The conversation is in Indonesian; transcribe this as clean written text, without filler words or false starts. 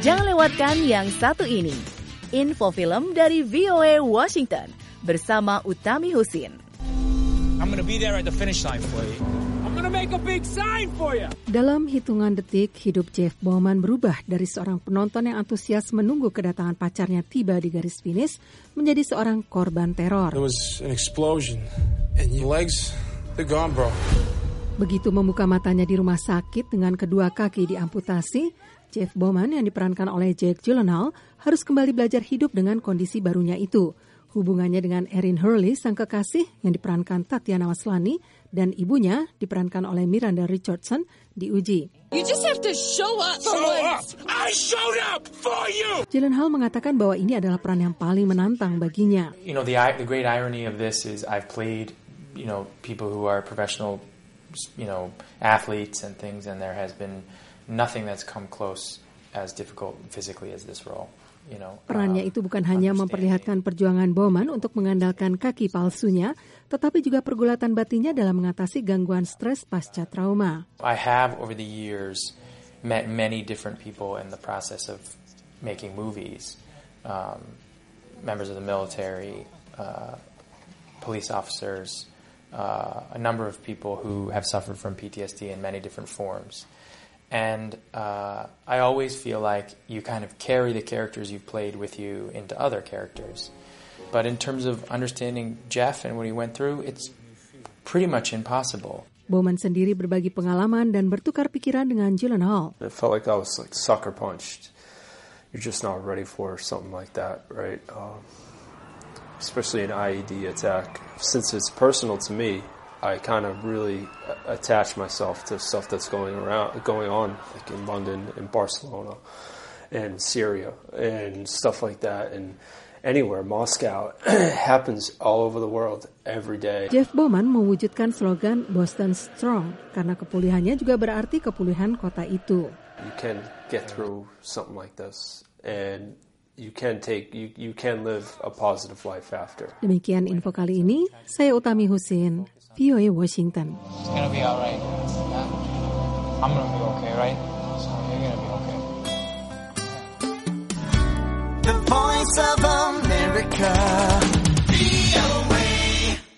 Jangan lewatkan yang satu ini. Info film dari VOA Washington bersama Utami Husin. I'm gonna be there at the finish line for you. I'm gonna make a big sign for you. Dalam hitungan detik, hidup Jeff Bowman berubah dari seorang penonton yang antusias menunggu kedatangan pacarnya tiba di garis finish menjadi seorang korban teror. There was an explosion and your legs, they're gone, bro. Begitu membuka matanya di rumah sakit dengan kedua kaki diamputasi, Jeff Bowman yang diperankan oleh Jake Gyllenhaal harus kembali belajar hidup dengan kondisi barunya itu. Hubungannya dengan Erin Hurley, sang kekasih yang diperankan Tatiana Maslany, dan ibunya diperankan oleh Miranda Richardson diuji. You just have to show up for once. I showed up for you. Gyllenhaal mengatakan bahwa ini adalah peran yang paling menantang baginya. You know, the great irony of this is I've played, you know, people who are professional, you know, athletes and things, and there has been nothing that's come close as difficult physically as this role. Perannya itu bukan hanya memperlihatkan perjuangan Bowman untuk mengandalkan kaki palsunya, tetapi juga pergulatan batinnya dalam mengatasi gangguan stres pasca trauma. I have over the years met many different people in the process of making movies, members of the military, police officers, a number of people who have suffered from PTSD in many different forms. And I always feel like you kind of carry the characters you've played with you into other characters. But in terms of understanding Jeff and what he went through, it's pretty much impossible. Bowman sendiri berbagi pengalaman dan bertukar pikiran dengan Gyllenhaal. It felt like I was like sucker punched. You're just not ready for something like that, right? Especially an IED attack. Since it's personal to me, I kind of really attach myself to stuff that's going on, like in London and Barcelona and Syria and stuff like that, and anywhere, Moscow. Happens all over the world every day. Jeff Bowman mewujudkan slogan Boston Strong karena kepulihannya juga berarti kepulihan kota itu. You can get through something like this, and you can live a positive life after. Demikian info kali ini. Saya Utami Husin, VOA Washington. It's gonna be alright. Yeah? I'm gonna be okay, right? So you're gonna be okay. The Voice of America.